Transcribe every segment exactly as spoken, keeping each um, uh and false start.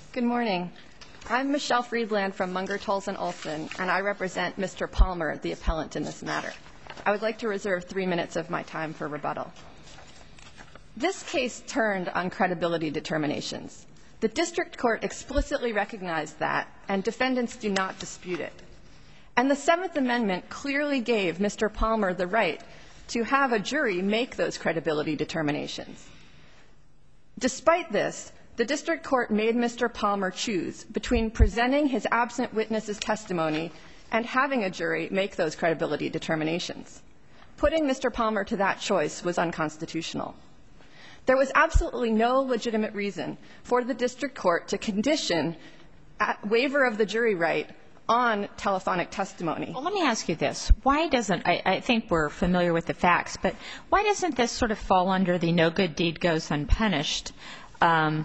Good morning. I'm Michelle Friedland from Munger, Tolson, Olson, and I represent Mister Palmer, the appellant in this matter. I would like to reserve three minutes of my time for rebuttal. This case turned on credibility determinations. The district court explicitly recognized that, and defendants do not dispute it. And the Seventh Amendment clearly gave Mister Palmer the right to have a jury make those credibility determinations. Despite this, the district court made Mister Palmer choose between presenting his absent witness's testimony and having a jury make those credibility determinations. Putting Mister Palmer to that choice was unconstitutional. There was absolutely no legitimate reason for the district court to condition a waiver of the jury right on telephonic testimony. Well, let me ask you this. Why doesn't, I, I think we're familiar with the facts, but why doesn't this sort of fall under the no good deed goes unpunished um,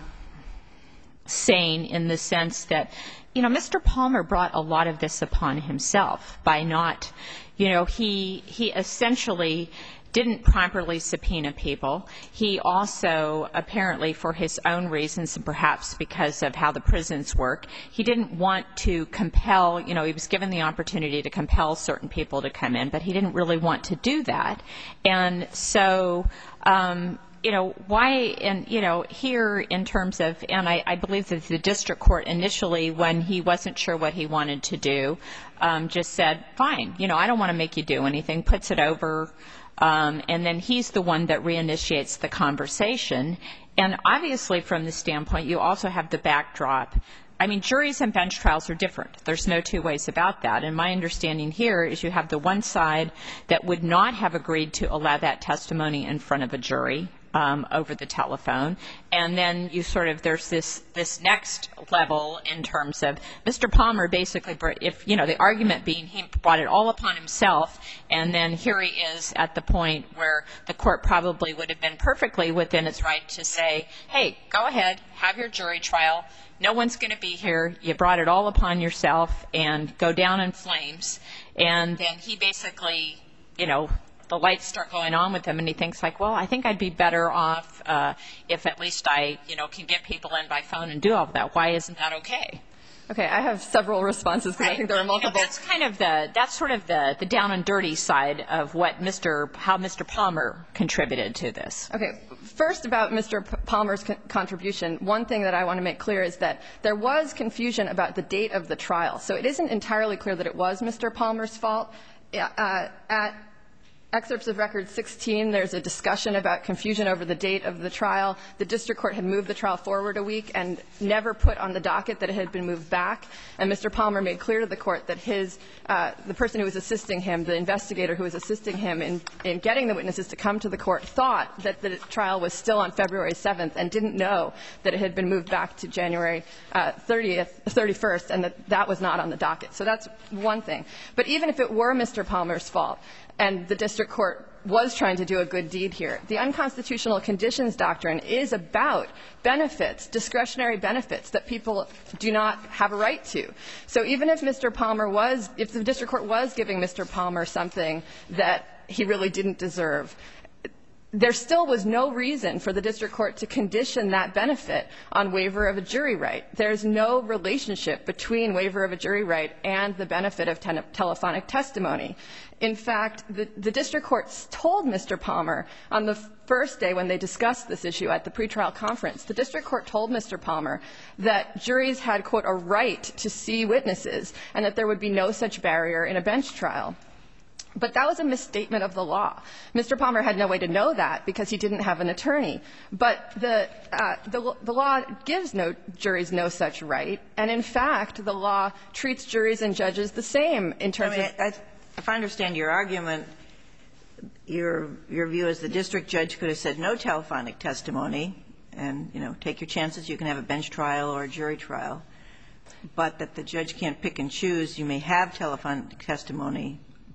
saying, in the sense that, you know, Mister Palmer brought a lot of this upon himself by not, you know, he he essentially didn't properly subpoena people. He also, apparently for his own reasons and perhaps because of how the prisons work, he didn't want to compel, you know, he was given the opportunity to compel certain people to come in, but he didn't really want to do that. And so, um, you know, why, and, you know, here in terms of, and I, I believe that the district court initially, when he wasn't sure what he wanted to do, um, just said, fine, you know, I don't want to make you do anything, puts it over, Um, and then he's the one that reinitiates the conversation. And obviously, from the standpoint, you also have the backdrop. I mean, juries and bench trials are different. There's no two ways about that. And my understanding here is you have the one side that would not have agreed to allow that testimony in front of a jury um, over the telephone. And then you sort of, there's this, this next level in terms of Mister Palmer basically, if, you know, the argument being he brought it all upon himself, and then here he is at the point where the court probably would have been perfectly within its right to say, hey, go ahead, have your jury trial. No one's going to be here. You brought it all upon yourself, and go down in flames. And then he basically, you know, the lights start going on with him, and he thinks like, well, I think I'd be better off uh, if at least I, you know, can get people in by phone and do all of that. Why isn't that okay? Okay, I have several responses because right. I think there are multiple. You know, that's kind of the that's sort of the the down and dirty side of what Mister how Mister Palmer contributed to this. Okay, first about Mister Palmer's con contribution, one thing that I want to make clear is that there was confusion about the date of the trial. So it isn't entirely clear that it was Mister Palmer's fault. Uh, at excerpts of record sixteen, there's a discussion about confusion over the date of the trial. The district court had moved the trial forward a week and never put on the docket that it had been moved back. And Mister Palmer made clear to the court that his, uh, the person who was assisting him, the investigator who was assisting him in, in getting the witnesses to come to the court, thought that the trial was still on February seventh and didn't know that it had been moved back to January uh, thirtieth, thirty-first, and that that was not on the docket. So that's one thing. But even if it were Mister Palmer's fault, and the district court was trying to do a good deed here, the unconstitutional conditions doctrine is about benefits, discretionary benefits that people do not have a right to. So even if Mister Palmer was, if the district court was giving Mister Palmer something that he really didn't deserve, there still was no reason for the district court to condition that benefit on waiver of a jury right. There's no relationship between waiver of a jury right and the benefit of telephonic testimony. In fact, the, the district courts told Mister Palmer on the first day when they discussed this issue at the pretrial conference, the district court told Mister Palmer that juries had, quote, a right to see witnesses and that there would be no such barrier in a bench trial. But that was a misstatement of the law. Mister Palmer had no way to know that because he didn't have an attorney. But the, uh, the, the law gives no juries no such right. And in fact, the law treats juries and judges the same in terms I mean, of I, if I understand your argument, your, your view is the district judge could have said no telephonic testimony and, you know, take your chances. You can have a bench trial or a jury trial. But that the judge can't pick and choose. You may have telephonic testimony,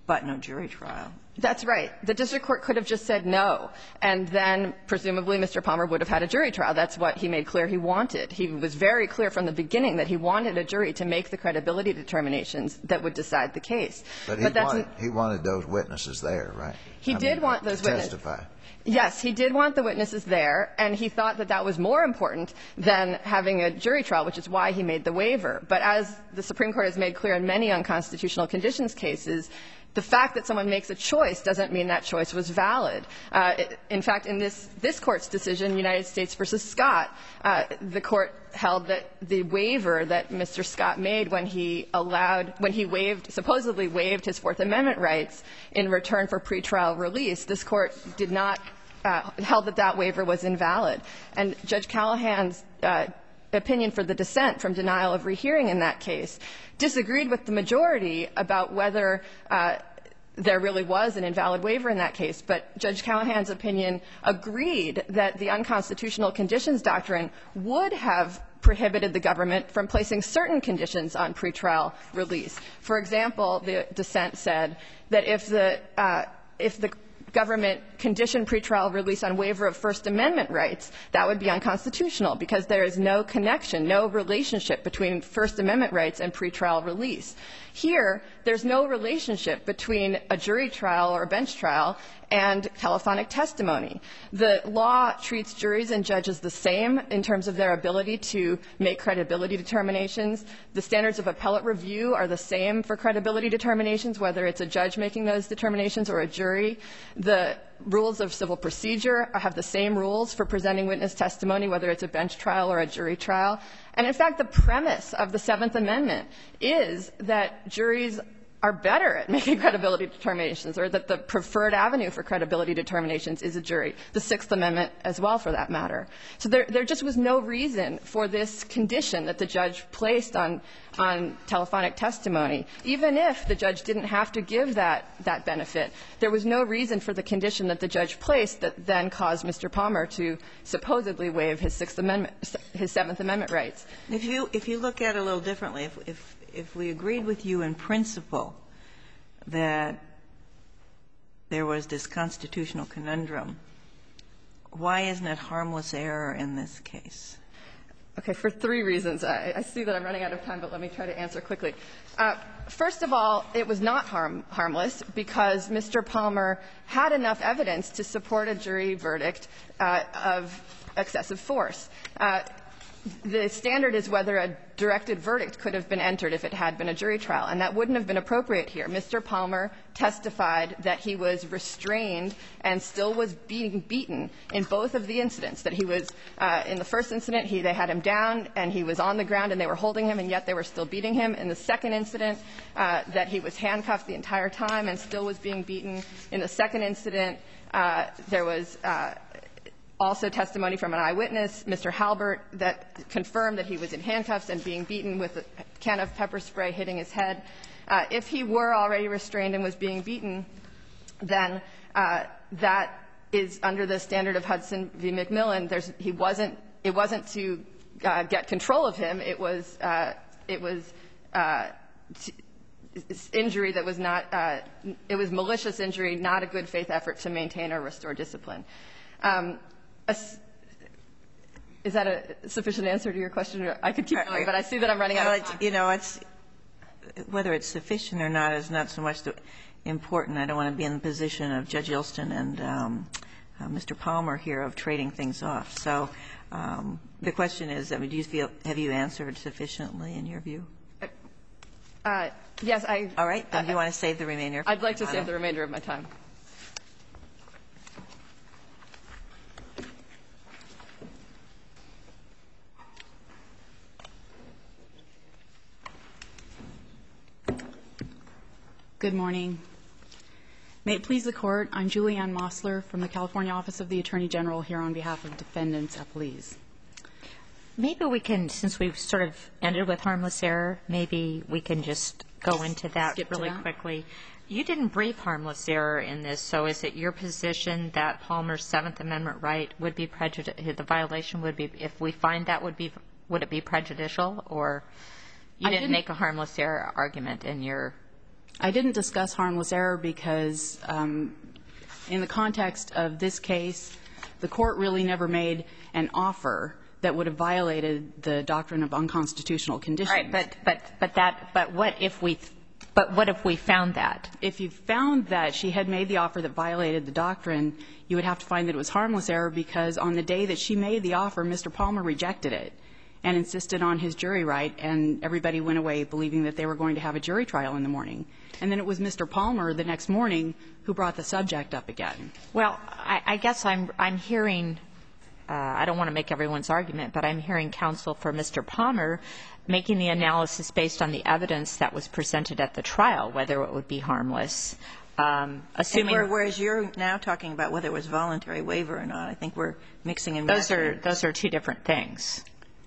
but no jury trial. That's right. The district court could have just said no, and then presumably Mister Palmer would have had a jury trial. That's what he made clear he wanted. He was very clear from the beginning that he wanted a jury to make the credibility determinations that would decide the case. But he, but that's wanted, he wanted those witnesses there, right? He I did mean, want those to witnesses. testify. Yes, he did want the witnesses there, and he thought that that was more important than having a jury trial, which is why he made the waiver. But as the Supreme Court has made clear in many unconstitutional conditions cases, the fact that someone makes a choice doesn't mean that choice was valid. Uh, it, in fact, in this, this Court's decision, United States versus Scott, uh, the Court held that the waiver that Mister Scott made when he allowed, when he waived, supposedly waived his Fourth Amendment rights in return for pretrial release, this Court did not, uh, held that that waiver was invalid. And Judge Callahan's uh, opinion for the dissent from denial of rehearing in that case disagreed with the majority about whether uh, there really was an invalid waiver in that case. But Judge Callahan's opinion agreed that the unconstitutional conditions doctrine would have prohibited the government from placing certain conditions on pretrial release. For example, the dissent said that if the uh, if the government conditioned pretrial release on waiver of First Amendment rights, that would be unconstitutional because there is no connection, no relationship between First Amendment rights and pretrial release. Here, there's no relationship between a jury trial or a bench trial and telephonic testimony. The law treats juries and judges the same in terms of their ability to make credibility determinations. The standards of appellate review are the same for credibility determinations, whether it's a judge making those determinations or a jury. The rules of civil procedure have the same rules for presenting witness testimony, whether it's a bench trial or a jury trial. And in fact, the premise of the Seventh Amendment is that juries are better at making credibility determinations, or that the preferred avenue for credibility determinations is a jury. The Sixth Amendment as well, for that matter. So there, there just was no reason for this condition that the judge placed on, on telephonic testimony. Even if the judge didn't have to give that, that benefit, there was no reason for the condition that the judge placed that then caused Mister Palmer to supposedly waive his Sixth Amendment, his Seventh Amendment rights. If you, if you look at it a little differently, if, if If we agreed with you in principle that there was this constitutional conundrum, why isn't it harmless error in this case? Okay, for three reasons. I, I see that I'm running out of time, but let me try to answer quickly. Uh, first of all, it was not harm, harmless because Mister Palmer had enough evidence to support a jury verdict uh, of excessive force. Uh, The standard is whether a directed verdict could have been entered if it had been a jury trial, and that wouldn't have been appropriate here. Mister Palmer testified that he was restrained and still was being beaten in both of the incidents, that he was uh, in the first incident, he, they had him down and he was on the ground and they were holding him, and yet they were still beating him. In the second incident, uh, that he was handcuffed the entire time and still was being beaten. In the second incident, uh, there was uh, also testimony from an eyewitness, Mister Halbert, that confirmed that he was in handcuffs and being beaten with a can of pepper spray hitting his head. Uh, if he were already restrained and was being beaten, then uh, that is under the standard of Hudson v. McMillan. There's, he wasn't, it wasn't to uh, get control of him. It was, uh, it was uh, injury that was not, uh, it was malicious injury, not a good faith effort to maintain or restore discipline. Um, Is that a sufficient answer to your question? I could keep going, but I see that I'm running out of time. You know, it's whether it's sufficient or not is not so much important. I don't want to be in the position of Judge Ilston and um, uh, Mister Palmer here of trading things off. So um, the question is, I mean, do you feel, have you answered sufficiently in your view? Uh, yes, I. All right. Then do you want to save the remainder? I'd like to save the remainder of my time. Good morning. May it please the Court, I'm Julianne Mossler from the California Office of the Attorney General here on behalf of defendants at police. Maybe we can, since we've sort of ended with harmless error, maybe we can just go into that Skip really that. quickly. You didn't brief harmless error in this, so is it your position that Palmer's Seventh Amendment right would be prejudicial, the violation would be, if we find that would be, would it be prejudicial, or you didn't, didn't make a harmless error argument in your I didn't discuss harmless error because um, in the context of this case, the court really never made an offer that would have violated the doctrine of unconstitutional conditions. All right, but but but that but what if we but what if we found that? If you found that she had made the offer that violated the doctrine, you would have to find that it was harmless error because on the day that she made the offer, Mister Palmer rejected it and insisted on his jury right, and everybody went away believing that they were going to have a jury trial in the morning. And then it was Mister Palmer the next morning who brought the subject up again. Well, I, I guess I'm I'm hearing. Uh, I don't want to make everyone's argument, but I'm hearing counsel for Mister Palmer making the analysis based on the evidence that was presented at the trial, whether it would be harmless. Um, assuming and whereas you're now talking about whether it was voluntary waiver or not, I think we're mixing and those matching. are those are two different things.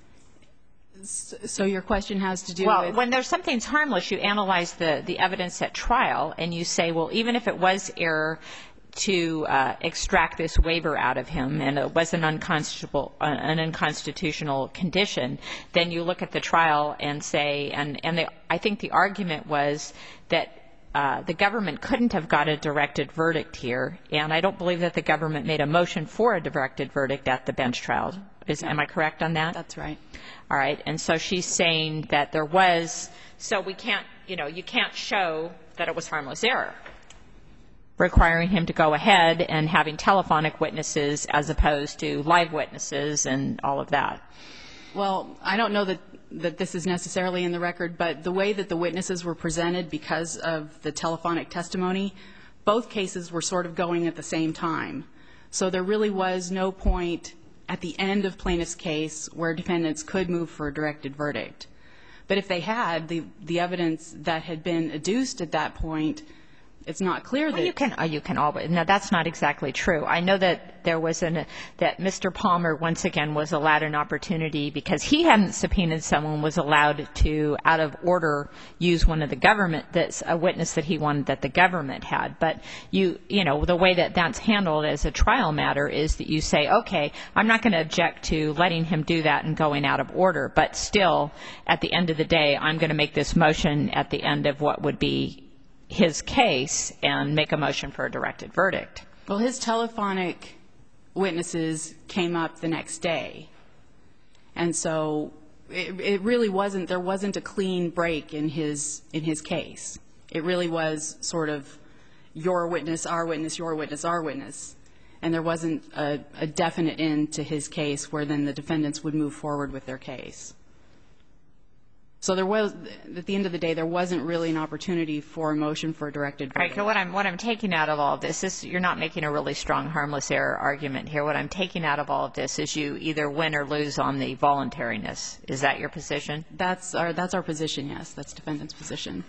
So your question has to do well, with... when there's something's harmless, you analyze the, the evidence at trial, and you say, well, even if it was error to uh, extract this waiver out of him, and it was an unconstitutional, uh, an unconstitutional condition, then you look at the trial and say, and, and the, I think the argument was that uh, the government couldn't have got a directed verdict here, and I don't believe that the government made a motion for a directed verdict at the bench trial. Is, am I correct on that? That's right. All right. And so she's saying that there was, so we can't, you know, you can't show that it was harmless error, requiring him to go ahead and having telephonic witnesses as opposed to live witnesses and all of that. Well, I don't know that, that this is necessarily in the record, but the way that the witnesses were presented because of the telephonic testimony, both cases were sort of going at the same time. So there really was no point at the end of plaintiff's case where defendants could move for a directed verdict. But if they had, the, the evidence that had been adduced at that point, it's not clear that... Well, you can, you can always, no, that's not exactly true. I know that there was an, that Mister Palmer, once again, was allowed an opportunity because he hadn't subpoenaed someone, was allowed to, out of order, use one of the government, that's a witness that he wanted that the government had. But you, you know, the way that that's handled as a trial matter is that you say, okay, I'm not going to object to letting him do that and going out of order, but still, at the end of the day, I'm going to make this motion at the end of what would be his case and make a motion for a directed verdict. Well, his telephonic witnesses came up the next day. And so it, it really wasn't, there wasn't a clean break in his, in his case. It really was sort of your witness, our witness, your witness, our witness. And there wasn't a, a definite end to his case where then the defendants would move forward with their case. So there was, at the end of the day, there wasn't really an opportunity for a motion for a directed verdict. All right, so what I'm, what I'm taking out of all of this is you're not making a really strong harmless error argument here. What I'm taking out of all of this is you either win or lose on the voluntariness. Is that your position? That's our, that's our position, yes. That's defendant's position.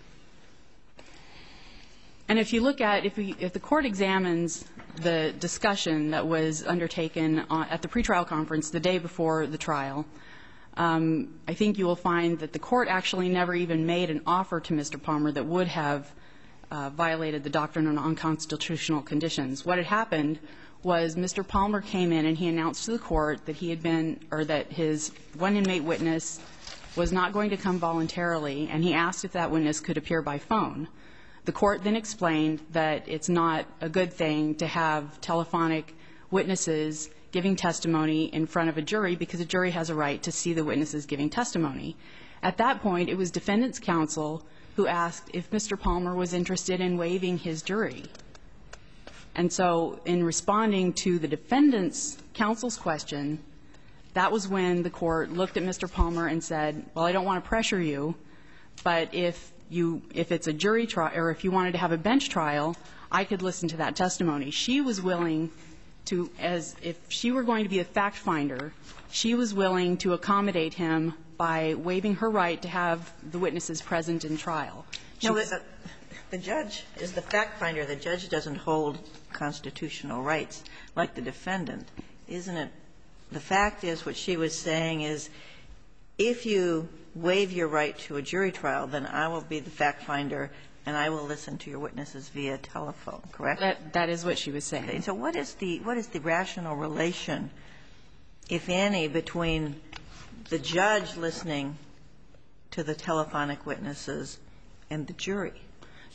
And if you look at, if, we, if the court examines the discussion that was undertaken on, at the pretrial conference the day before the trial, Um, I think you will find that the court actually never even made an offer to Mister Palmer that would have uh, violated the doctrine on unconstitutional conditions. What had happened was Mister Palmer came in and he announced to the court that he had been, or that his one inmate witness was not going to come voluntarily, and he asked if that witness could appear by phone. The court then explained that it's not a good thing to have telephonic witnesses giving testimony in front of a jury because a jury has a right to see the witnesses giving testimony. At that point, it was defendant's counsel who asked if Mister Palmer was interested in waiving his jury. And so in responding to the defendant's counsel's question, that was when the court looked at Mister Palmer and said, well, I don't want to pressure you, but if you, if it's a jury trial, or if you wanted to have a bench trial, I could listen to that testimony. She was willing to, as if she were going to be a fact finder, she was willing to accommodate him by waiving her right to have the witnesses present in trial. No, the, the judge is the fact finder. The judge doesn't hold constitutional rights like the defendant, isn't it? The fact is, what she was saying is, if you waive your right to a jury trial, then I will be the fact finder and I will listen to your witnesses via telephone, correct? That, that is what she was saying. Okay. So what is the, what is the rational relation, if any, between the judge listening to the telephonic witnesses and the jury?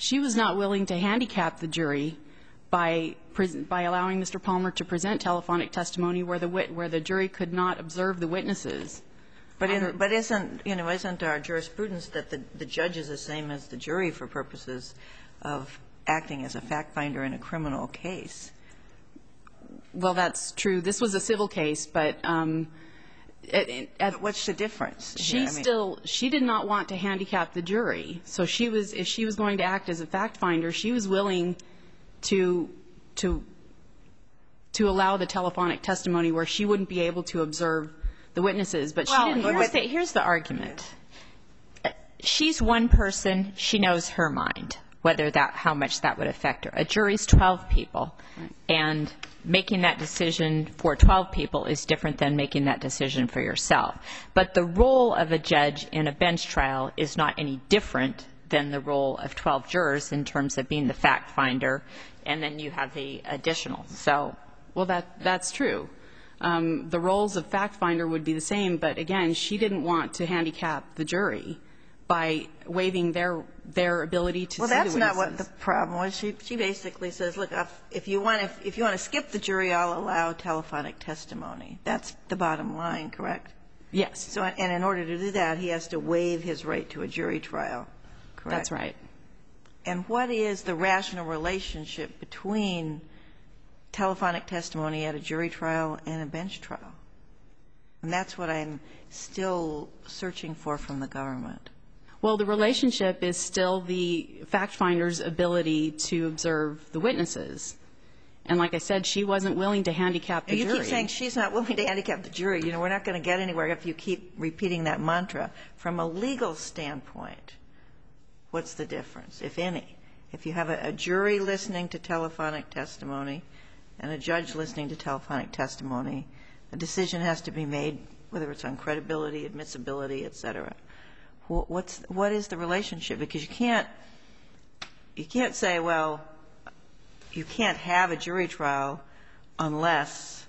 She was not willing to handicap the jury by by allowing Mister Palmer to present telephonic testimony where the wit where the jury could not observe the witnesses. But in, but isn't, you know, isn't our jurisprudence that the, the judge is the same as the jury for purposes of acting as a fact finder in a criminal case? Well, that's true. This was a civil case, but um, at, at, what's the difference? She here? I mean, still she did not want to handicap the jury. So she was if she was going to act as a fact finder, she was willing to to to allow the telephonic testimony where she wouldn't be able to observe the witnesses, but well, she didn't. Here's the, here's the argument. She's one person. She knows her mind, whether that how much that would affect her. A jury's twelve people, right. And making that decision for twelve people is different than making that decision for yourself. But the role of a judge in a bench trial is not any different than the role of twelve jurors in terms of being the fact finder, and then you have the additional. So, well, that that's true. Um, the roles of fact finder would be the same, but again, she didn't want to handicap the jury by waiving their their ability to well, see the witnesses. Well, that's not what the problem was. She she basically says, look, if you want if, if you want to skip the jury, I'll allow telephonic testimony. That's the bottom line, correct? Yes. So, and in order to do that, he has to waive his right to a jury trial, correct? That's right. And what is the rational relationship between telephonic testimony at a jury trial and a bench trial? And that's what I'm still searching for from the government. Well, the relationship is still the fact finder's ability to observe the witnesses. And like I said, she wasn't willing to handicap the you jury. You keep saying she's not willing to handicap the jury. You know, we're not going to get anywhere if you keep repeating that mantra. From a legal standpoint, what's the difference, if any? If you have a, a jury listening to telephonic testimony and a judge listening to telephonic testimony, a decision has to be made, whether it's on credibility, admissibility, et cetera. What's, what is the relationship? Because you can't, you can't say, well, you can't have a jury trial unless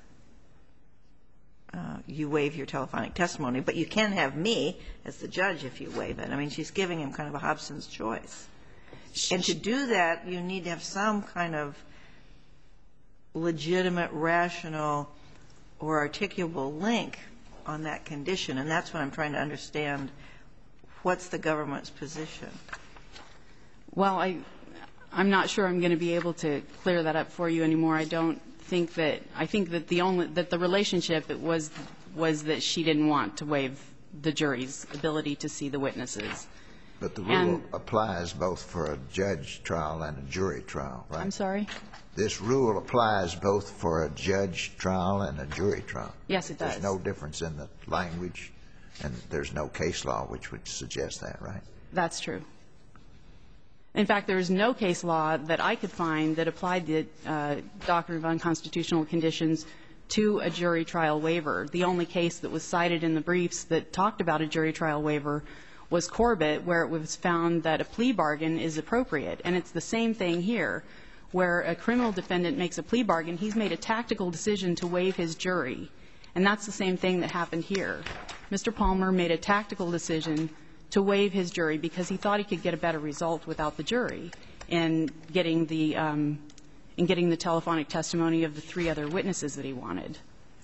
uh, you waive your telephonic testimony, but you can have me as the judge if you waive it. I mean, she's giving him kind of a Hobson's choice. And to do that, you need to have some kind of legitimate, rational, or articulable link on that condition, and that's what I'm trying to understand. What's the government's position? Well, I, I'm not sure I'm going to be able to clear that up for you anymore. I don't think that, I think that the only, that the relationship was, was that she didn't want to waive the jury's ability to see the witnesses. But the rule And, applies both for a judge trial and a jury trial, right? I'm sorry? This rule applies both for a judge trial and a jury trial. Yes, it does. There's no difference in the language, and there's no case law which would suggest that, right? That's true. In fact, there is no case law that I could find that applied the uh, doctrine of unconstitutional conditions to a jury trial waiver. The only case that was cited in the briefs that talked about a jury trial waiver was Corbett, where it was found that a plea bargain is appropriate. And it's the same thing here, where a criminal defendant makes a plea bargain. He's made a tactical decision to waive his jury. And that's the same thing that happened here. Mister Palmer made a tactical decision to waive his jury because he thought he could get a better result without the jury in getting the um, in getting the telephonic testimony of the three other witnesses that he wanted.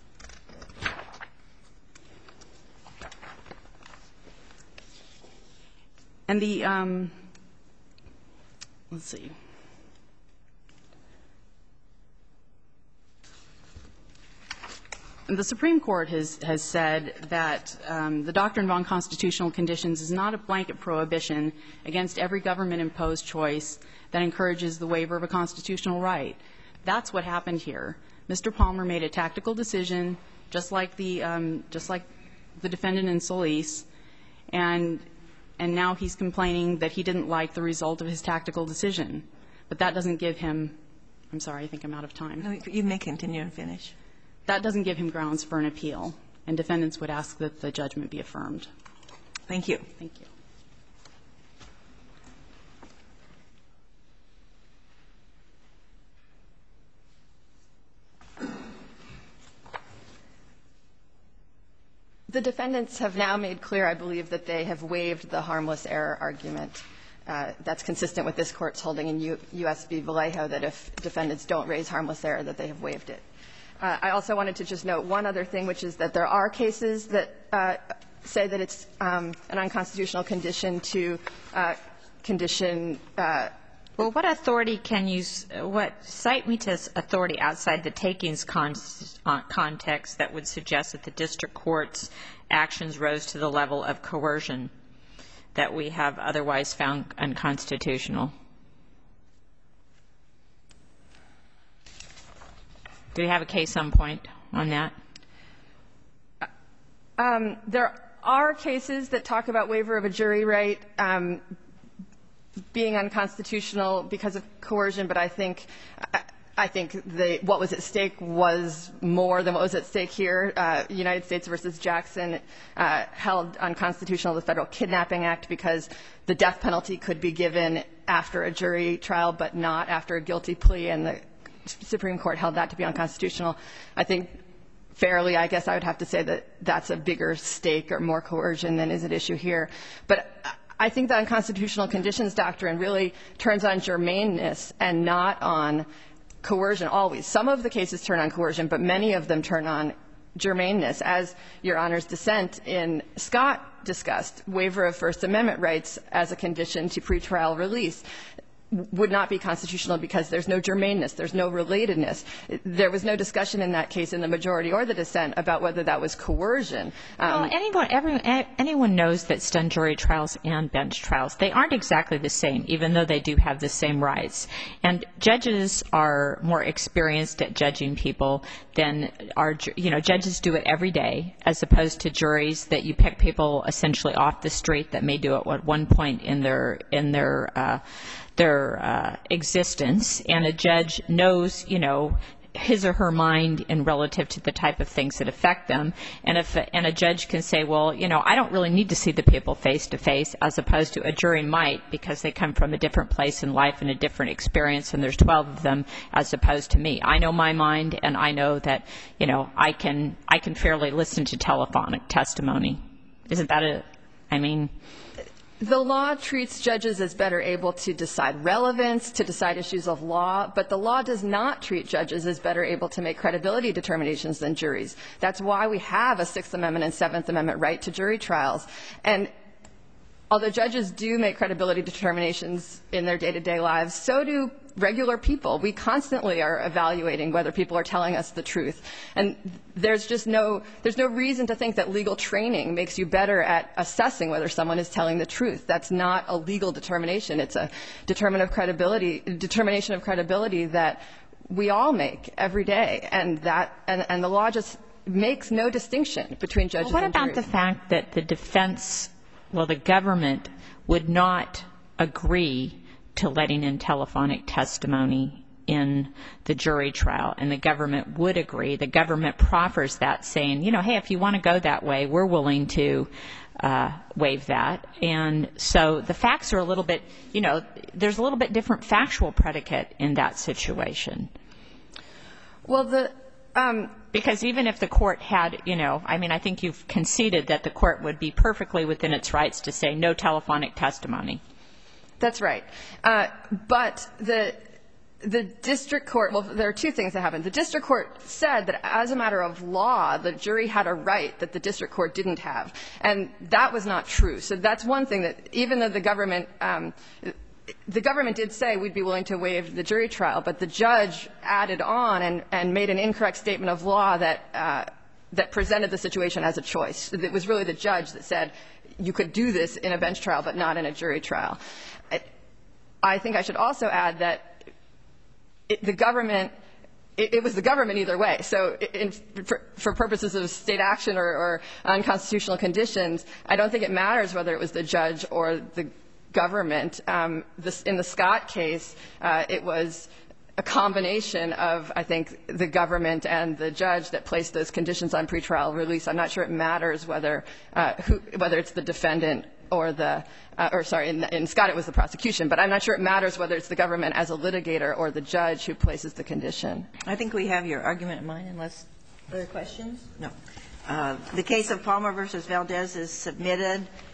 And the um, let's see. The Supreme Court has, has said that um, the doctrine of unconstitutional conditions is not a blanket prohibition against every government-imposed choice that encourages the waiver of a constitutional right. That's what happened here. Mister Palmer made a tactical decision, just like the um, just like the defendant in Solis, and and now he's complaining that he didn't like the result of his tactical decision. But that doesn't give him. I'm sorry, I think I'm out of time. No, you may continue and finish. That doesn't give him grounds for an appeal, and defendants would ask that the judgment be affirmed. Thank you. Thank you. The defendants have now made clear, I believe, that they have waived the harmless error argument. uh, that's consistent with this Court's holding in U S v. Vallejo that if defendants don't raise harmless error, that they have waived it. Uh, I also wanted to just note one other thing, which is that there are cases that uh, say that it's um, an unconstitutional condition to uh, condition. Uh, well, what authority can you what cite me to authority outside the takings con uh, context that would suggest that the district court's actions rose to the level of coercion that we have otherwise found unconstitutional? Do you have a case on point on that? Um, there are cases that talk about waiver of a jury right um, being unconstitutional because of coercion, but I think I, I think the what was at stake was more than what was at stake here. Uh, United States versus Jackson uh, held unconstitutional the Federal Kidnapping Act because the death penalty could be given after a jury trial, but not after a guilty plea, and the Supreme Court held that to be unconstitutional. I think fairly, I guess I would have to say that that's a bigger stake or more coercion than is at issue here. But I think the unconstitutional conditions doctrine really turns on germaneness and not on coercion always. Some of the cases turn on coercion, but many of them turn on germaneness. As Your Honor's dissent in Scott discussed, waiver of First Amendment rights as a condition to pretrial release would not be constitutional because there's no germaneness, there's no relatedness. There was no discussion in that case in the majority or the dissent about whether that was coercion. Um, well, anyone, every, anyone knows that's done jury trials and bench trials. They aren't exactly the same, even though they do have the same rights. And judges are more experienced at judging people than are, you know, judges do it every day, as opposed to juries that you pick people essentially off the street that may do it at one point in their, in their, uh, their uh, existence, and a judge knows, you know, his or her mind in relative to the type of things that affect them. And if and a judge can say, well, you know, I don't really need to see the people face to face, as opposed to a jury might, because they come from a different place in life and a different experience, and there's twelve of them, as opposed to me. I know my mind, and I know that, you know, I can I can fairly listen to telephonic testimony. Isn't that a? I mean. The law treats judges as better able to decide relevance, to decide issues of law, but the law does not treat judges as better able to make credibility determinations than juries. That's why we have a Sixth Amendment and Seventh Amendment right to jury trials. And although judges do make credibility determinations in their day-to-day lives, so do regular people. We constantly are evaluating whether people are telling us the truth. And there's just no, there's no reason to think that legal training makes you better at assessing whether someone is telling the truth. That's not a legal determination. It's a determination of credibility, determination of credibility that we all make every day. And that, and, and the law just makes no distinction between judges well, what and juries. What about the fact that the defense, well, the government would not agree to letting in telephonic testimony in the jury trial, and the government would agree? The government proffers that, saying, you know, hey, if you want to go that way, we're willing to uh, waive that. And so the facts are a little bit, you know, there's a little bit different factual predicate in that situation. Well, the um, because even if the court had, you know, I mean, I think you've conceded that the court would be perfectly within its rights to say no telephonic testimony. That's right. Uh, but the the district court, well, there are two things that happened. The district court said that as a matter of law, the jury had a right that the district court didn't have. And that was not true. So that's one thing that even though the government, um, the government did say we'd be willing to waive the jury trial, but the judge added on and, and made an incorrect statement of law that, uh, that presented the situation as a choice. It was really the judge that said you could do this in a bench trial, but not in a jury trial. I think I should also add that it, the government, it, it was the government either way. So in, for, for purposes of state action or, or unconstitutional conditions, I don't think it matters whether it was the judge or the government. Um, this, in the Scott case, uh, it was a combination of, I think, the government and the judge that placed those conditions on pretrial release. I'm not sure it matters whether, uh, who, whether it's the defendant or the, uh, or sorry, in, in Scott it was the prosecution, but I'm not sure it matters whether it's the government as a litigator or the judge who places the condition. I think we have your argument in mind, unless other questions? No. Uh, the case of Palmer versus Valdez is submitted.